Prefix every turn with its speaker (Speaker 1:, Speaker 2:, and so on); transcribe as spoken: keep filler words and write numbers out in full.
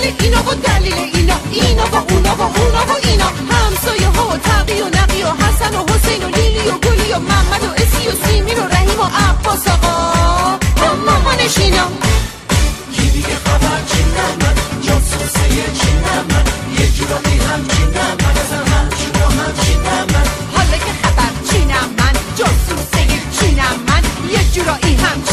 Speaker 1: اینا و دلیل اینا، اینا و اونا و اونا و اینا، همسایه ها و تقی و نقی و حسن و حسین و لیلی و گلی و محمد و اسی و سیمین و رحیم و عباس آقا و مامانشینا.
Speaker 2: کی دیگه خبر چی نمد، جاسوسه چی نمد، یه جورایی همچی نمد، ازم همچی و همچی نمد.
Speaker 1: حالا که خبر چی نمد، جاسوسه چی نمد، یه جورایی همچی